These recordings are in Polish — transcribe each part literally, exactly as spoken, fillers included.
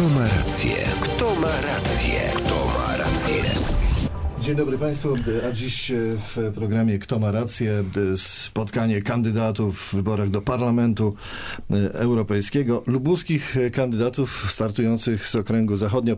Kto ma rację? Kto ma rację? Kto ma rację? Dzień dobry Państwu, a dziś w programie Kto ma rację? Spotkanie kandydatów w wyborach do Parlamentu Europejskiego. Lubuskich kandydatów startujących z okręgu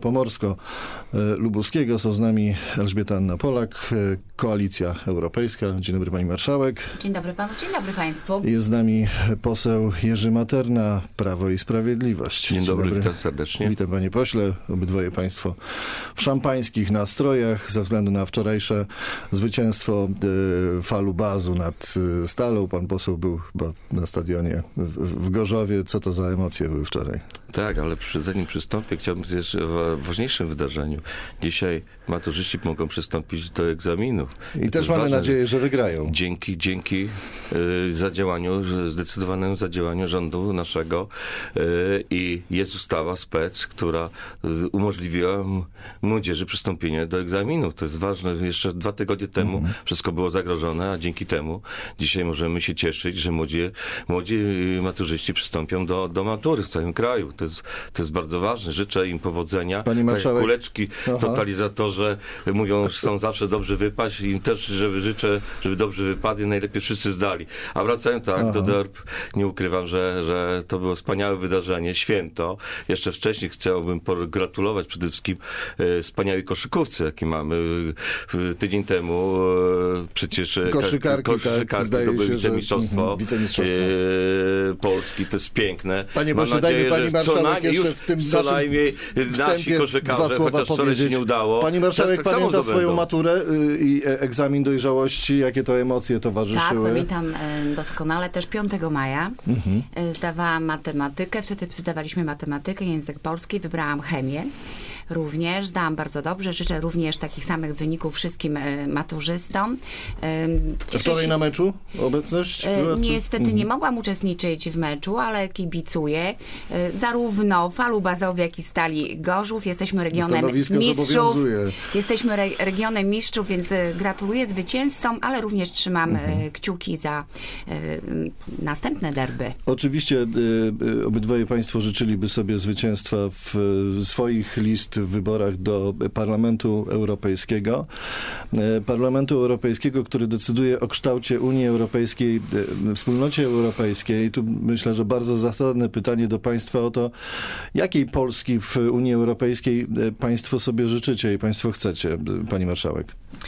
zachodnio-pomorsko-lubuskiego. Są z nami Elżbieta Anna Polak, Koalicja Europejska. Dzień dobry Pani Marszałek. Dzień dobry Panu, dzień dobry Państwu. Jest z nami poseł Jerzy Materna, Prawo i Sprawiedliwość. Dzień, dzień dobry, dobry, witam serdecznie. Witam Panie Pośle, obydwoje Państwo w szampańskich nastrojach ze względu na wczorajsze zwycięstwo y, Falu Bazu nad y, Stalą. Pan poseł był chyba na stadionie w, w Gorzowie. Co to za emocje były wczoraj? Tak, ale przy, zanim przystąpię, chciałbym jeszcze o ważniejszym wydarzeniu. Dzisiaj maturzyści mogą przystąpić do egzaminów. I, I też mamy ważne, nadzieję, że wygrają. Dzięki, dzięki y, zadziałaniu, zdecydowanemu zadziałaniu rządu naszego y, i jest ustawa spec, która umożliwiła młodzieży przystąpienie do egzaminów. To jest ważne. Jeszcze dwa tygodnie temu mm. wszystko było zagrożone, a dzięki temu dzisiaj możemy się cieszyć, że młodzi, młodzi maturzyści przystąpią do, do matury w całym kraju. To jest, to jest bardzo ważne. Życzę im powodzenia. Pani marszałek. Kuleczki, Aha. totalizatorzy mówią, że chcą zawsze dobrze wypaść. Im też, żeby życzę, żeby dobrze wypadli, najlepiej wszyscy zdali. A wracając tak Aha. do D E R P, nie ukrywam, że, że to było wspaniałe wydarzenie, święto. Jeszcze wcześniej chciałbym pogratulować przede wszystkim e, wspaniałej koszykówce, jaki mamy. E, tydzień temu e, przecież koszykarki, koszykarki tak, zdobyły się, wicemistrzostwo, że, wicemistrzostwo. E, Polski. To jest piękne. Panie Boże, dajmy Pani Marszałek co najmniej, jeszcze w tym co naszym najmniej nasi koszykarze, chociaż wczoraj się nie udało. Pani Marszałek tak pamięta swoją maturę i egzamin dojrzałości? Jakie to emocje towarzyszyły? Tak, pamiętam doskonale. Też piątego maja mhm. zdawałam matematykę. Wtedy zdawaliśmy matematykę, język polski. Wybrałam chemię. Również zdałam bardzo dobrze. Życzę również takich samych wyników wszystkim e, maturzystom. E, wczoraj się... na meczu obecność? E, była, niestety mhm. nie mogłam uczestniczyć w meczu, ale kibicuję. E, zarówno Falu Bazowi, jak i Stali Gorzów. Jesteśmy regionem mistrzów. Jesteśmy re- regionem mistrzów, więc gratuluję zwycięzcom, ale również trzymam mhm. kciuki za e, następne derby. Oczywiście e, obydwoje Państwo życzyliby sobie zwycięstwa w e, swoich list w wyborach do Parlamentu Europejskiego. Parlamentu Europejskiego, który decyduje o kształcie Unii Europejskiej, Wspólnocie Europejskiej. Tu myślę, że bardzo zasadne pytanie do Państwa o to, jakiej Polski w Unii Europejskiej Państwo sobie życzycie i Państwo chcecie, Pani Marszałek?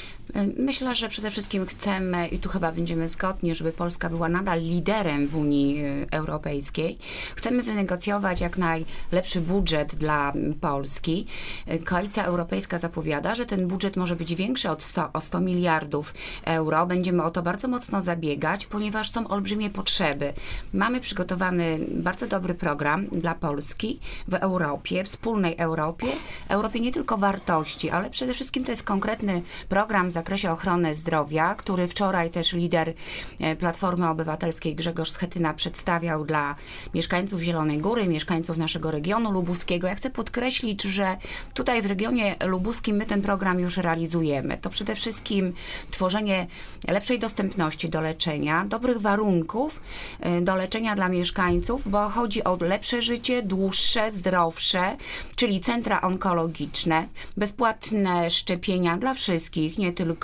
Myślę, że przede wszystkim chcemy, i tu chyba będziemy zgodni, żeby Polska była nadal liderem w Unii Europejskiej. Chcemy wynegocjować jak najlepszy budżet dla Polski. Koalicja Europejska zapowiada, że ten budżet może być większy od sto, o sto miliardów euro. Będziemy o to bardzo mocno zabiegać, ponieważ są olbrzymie potrzeby. Mamy przygotowany bardzo dobry program dla Polski w Europie, wspólnej Europie. Europie nie tylko wartości, ale przede wszystkim to jest konkretny program w zakresie ochrony zdrowia, który wczoraj też lider Platformy Obywatelskiej Grzegorz Schetyna przedstawiał dla mieszkańców Zielonej Góry, mieszkańców naszego regionu lubuskiego. Ja chcę podkreślić, że tutaj w regionie lubuskim my ten program już realizujemy. To przede wszystkim tworzenie lepszej dostępności do leczenia, dobrych warunków do leczenia dla mieszkańców, bo chodzi o lepsze życie, dłuższe, zdrowsze, czyli centra onkologiczne, bezpłatne szczepienia dla wszystkich, nie tylko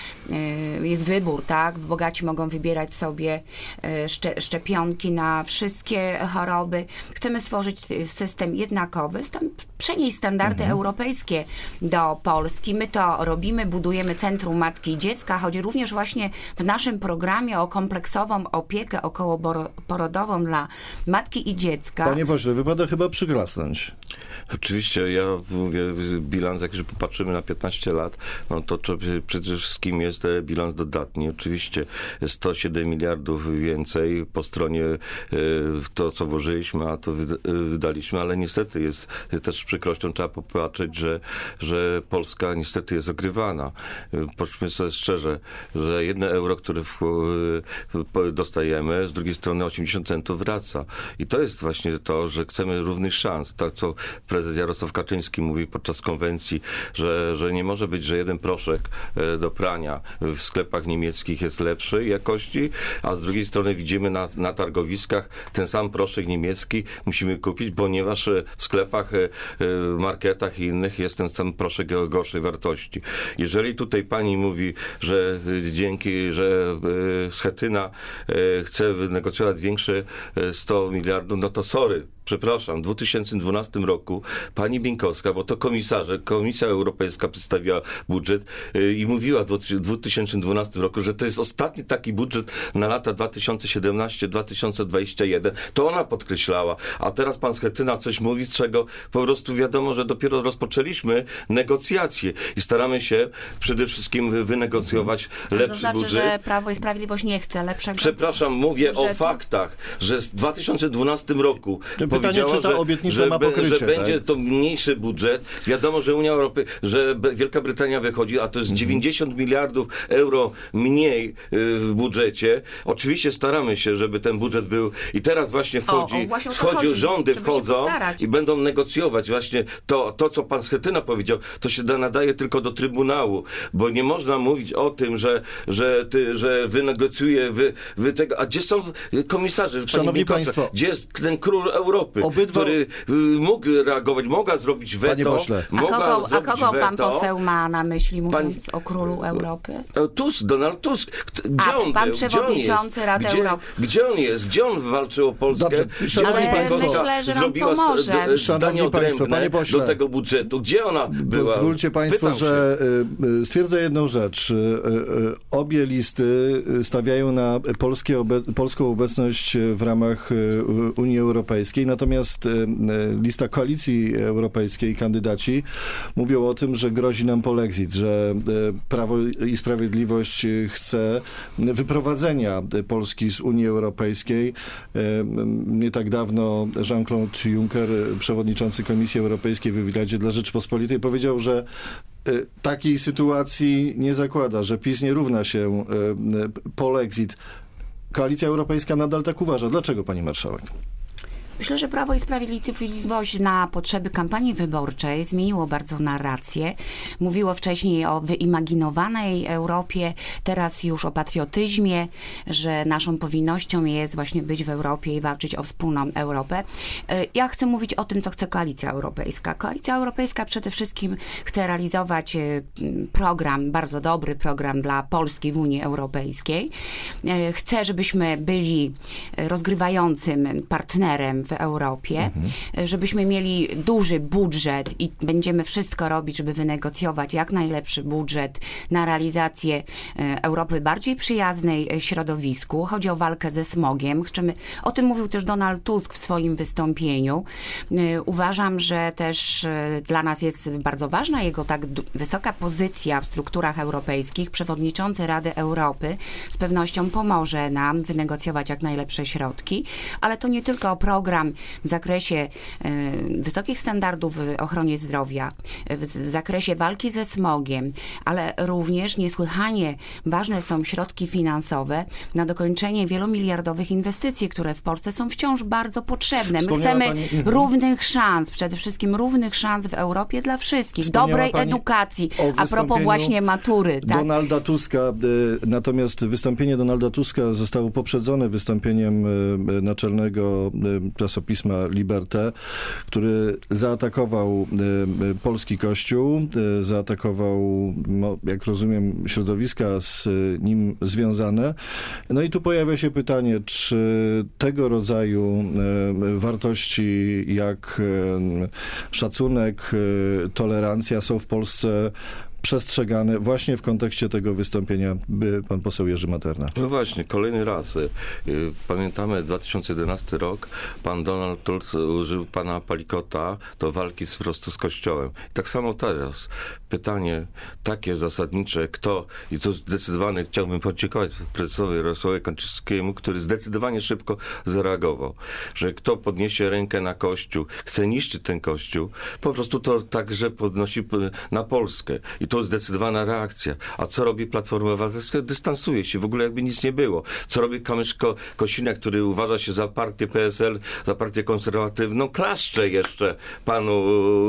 jest wybór, tak? Bogaci mogą wybierać sobie szczepionki na wszystkie choroby. Chcemy stworzyć system jednakowy, przenieść standardy mhm. europejskie do Polski. My to robimy, budujemy Centrum Matki i Dziecka. Chodzi również właśnie w naszym programie o kompleksową opiekę okołoporodową dla matki i dziecka. Panie pośle, wypada chyba przyklasnąć. Oczywiście, ja mówię, bilans, jak już popatrzymy na piętnaście lat, no to, to przede wszystkim jest bilans dodatni. Oczywiście sto siedem miliardów więcej po stronie to, co włożyliśmy, a to wydaliśmy, ale niestety jest też z przykrością trzeba popatrzeć, że, że Polska niestety jest ogrywana. Powiedzmy sobie szczerze, że jedno euro, które w, dostajemy, z drugiej strony osiemdziesiąt centów wraca. I to jest właśnie to, że chcemy równych szans. Tak, co prezes Jarosław Kaczyński mówił podczas konwencji, że, że nie może być, że jeden proszek e, do prania w sklepach niemieckich jest lepszej jakości, a z drugiej strony widzimy na, na targowiskach ten sam proszek niemiecki musimy kupić, ponieważ w sklepach, marketach i innych jest ten sam proszek gorszej wartości. Jeżeli tutaj pani mówi, że dzięki, że Schetyna chce wynegocjować większe sto miliardów, no to sorry. Przepraszam, w dwa tysiące dwunastym roku pani Bieńkowska, bo to komisarze, Komisja Europejska przedstawiła budżet yy, i mówiła w dwa tysiące dwunastym roku, że to jest ostatni taki budżet na lata dwa tysiące siedemnasty do dwa tysiące dwudziestego pierwszego. To ona podkreślała, a teraz pan Schetyna coś mówi, z czego po prostu wiadomo, że dopiero rozpoczęliśmy negocjacje i staramy się przede wszystkim wynegocjować lepszy to znaczy, budżet. że Prawo i Sprawiedliwość nie chce lepszego Przepraszam, mówię budżetu? o faktach, że w dwa tysiące dwunastym roku Pytanie, czy ta że, obietnica że, ma pokrycie, że tak? będzie to mniejszy budżet. Wiadomo, że Unia Europejska, że Wielka Brytania wychodzi, a to jest dziewięćdziesiąt miliardów euro mniej w budżecie. Oczywiście staramy się, żeby ten budżet był i teraz właśnie wchodzi, o, o, właśnie wchodzi chodzi, rządy żeby wchodzą się postarać. i będą negocjować właśnie to, to, co pan Schetyna powiedział, to się da, nadaje tylko do Trybunału, bo nie można mówić o tym, że, że, ty, że wynegocjuje wy, wy tego, a gdzie są komisarze? Szanowni Państwo, gdzie jest ten król Europy, obydwa... który y, mógł reagować, mogła zrobić weto. Panie pośle. A kogo, a kogo pan weto. poseł ma na myśli, mówiąc Pan... o królu Europy? Tusk, Donald Tusk. Gdzie A, on pan był? przewodniczący Gdzie on Rady gdzie, Europy. Gdzie on jest? Gdzie on walczył o Polskę? Dobrze, szanowni Ale państwo, myślę, że nam zrobiła pomoże. zdanie Szanowni państwo, odrębne panie pośle, do tego budżetu. Gdzie ona była? Pozwólcie państwo, Pytam że y, stwierdzę jedną rzecz. Y, y, obie listy stawiają na polskie obe- polską obecność w ramach y, Unii Europejskiej, natomiast y, y, lista Koalicji Europejskiej, kandydaci mówią o tym, że grozi nam polexit, że y, Prawo i Sprawiedliwość chce wyprowadzenia Polski z Unii Europejskiej. Y, nie tak dawno Jean-Claude Juncker, przewodniczący Komisji Europejskiej w wywiadzie dla Rzeczpospolitej, powiedział, że y, takiej sytuacji nie zakłada, że PiS nie równa się y, y, polexit. Koalicja Europejska nadal tak uważa. Dlaczego, pani marszałek? Myślę, że Prawo i Sprawiedliwość na potrzeby kampanii wyborczej zmieniło bardzo narrację. Mówiło wcześniej o wyimaginowanej Europie, teraz już o patriotyzmie, że naszą powinnością jest właśnie być w Europie i walczyć o wspólną Europę. Ja chcę mówić o tym, co chce Koalicja Europejska. Koalicja Europejska przede wszystkim chce realizować program, bardzo dobry program dla Polski w Unii Europejskiej. Chce, żebyśmy byli rozgrywającym partnerem w Europie, mhm. żebyśmy mieli duży budżet i będziemy wszystko robić, żeby wynegocjować jak najlepszy budżet na realizację Europy bardziej przyjaznej środowisku. Chodzi o walkę ze smogiem. Chcemy, o tym mówił też Donald Tusk w swoim wystąpieniu. Uważam, że też dla nas jest bardzo ważna jego tak wysoka pozycja w strukturach europejskich. Przewodniczący Rady Europy z pewnością pomoże nam wynegocjować jak najlepsze środki, ale to nie tylko program w zakresie y, wysokich standardów w ochronie zdrowia, w, w zakresie walki ze smogiem, ale również niesłychanie ważne są środki finansowe na dokończenie wielomiliardowych inwestycji, które w Polsce są wciąż bardzo potrzebne. My chcemy pani... równych szans, przede wszystkim równych szans w Europie dla wszystkich, dobrej edukacji, a propos właśnie matury. Tak? Donalda Tuska, natomiast wystąpienie Donalda Tuska zostało poprzedzone wystąpieniem naczelnego czasopisma Liberté, który zaatakował polski Kościół, zaatakował, no, jak rozumiem, środowiska z nim związane. No i tu pojawia się pytanie, czy tego rodzaju wartości jak szacunek, tolerancja są w Polsce przestrzegane właśnie w kontekście tego wystąpienia pan poseł Jerzy Materna. No właśnie, kolejny raz. Pamiętamy dwa tysiące jedenasty rok, pan Donald Tusk użył pana Palikota do walki z, prosto z Kościołem. I tak samo teraz. Pytanie takie zasadnicze, kto, i to zdecydowanie chciałbym podziękować prezesowi Jarosławowi Kaczyńskiemu, który zdecydowanie szybko zareagował, że kto podniesie rękę na Kościół, chce niszczyć ten Kościół, po prostu to także podnosi na Polskę. I to zdecydowana reakcja. A co robi Platforma Obywatelska? Dystansuje się, w ogóle jakby nic nie było. Co robi Kamysz-Kosiniak, który uważa się za partię P S L, za partię konserwatywną? Klaszcze jeszcze panu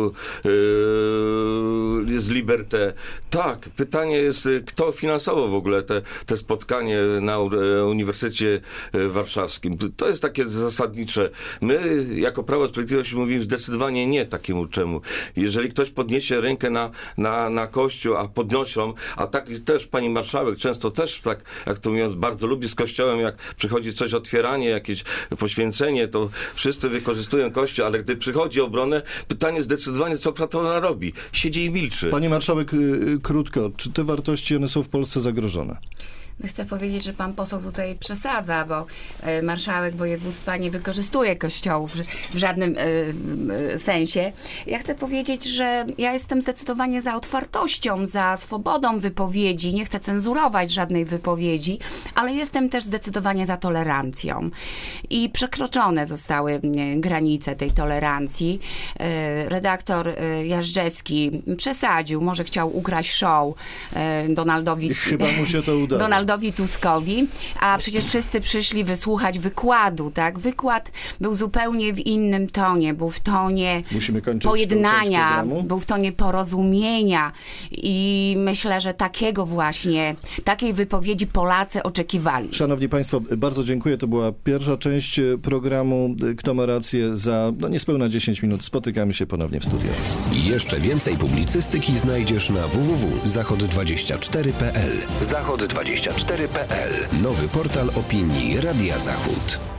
yy, z Liberté. Tak, pytanie jest, kto finansował w ogóle te, te spotkanie na Uniwersytecie Warszawskim. To jest takie zasadnicze. My jako Prawo i Sprawiedliwość mówimy zdecydowanie nie takiemu czemu. Jeżeli ktoś podniesie rękę na, na, na kościół, a podnoszą, a tak też pani marszałek często też tak, jak to mówiąc, bardzo lubi z kościołem, jak przychodzi coś otwieranie, jakieś poświęcenie, to wszyscy wykorzystują kościół, ale gdy przychodzi obronę, pytanie zdecydowanie, co Platforma robi. Siedzi i milczy. Pani marszałek, krótko, czy te wartości, one są w Polsce zagrożone? Chcę powiedzieć, że pan poseł tutaj przesadza, bo y, marszałek województwa nie wykorzystuje kościołów w żadnym y, y, sensie. Ja chcę powiedzieć, że ja jestem zdecydowanie za otwartością, za swobodą wypowiedzi. Nie chcę cenzurować żadnej wypowiedzi, ale jestem też zdecydowanie za tolerancją. I przekroczone zostały y, granice tej tolerancji. Y, redaktor y, Jażdżewski przesadził, może chciał ukraść show y, Donaldowi. Chyba mu się to udało. Donaldowi Tuskowi, a przecież wszyscy przyszli wysłuchać wykładu, tak? Wykład był zupełnie w innym tonie, był w tonie pojednania, był w tonie porozumienia i myślę, że takiego właśnie, takiej wypowiedzi Polacy oczekiwali. Szanowni Państwo, bardzo dziękuję. To była pierwsza część programu Kto ma rację. Za no, niespełna dziesięć minut spotykamy się ponownie w studiu. Jeszcze więcej publicystyki znajdziesz na w w w kropka zachod dwadzieścia cztery kropka p l. Zachod dwadzieścia cztery kropka p l. Nowy portal opinii Radia Zachód.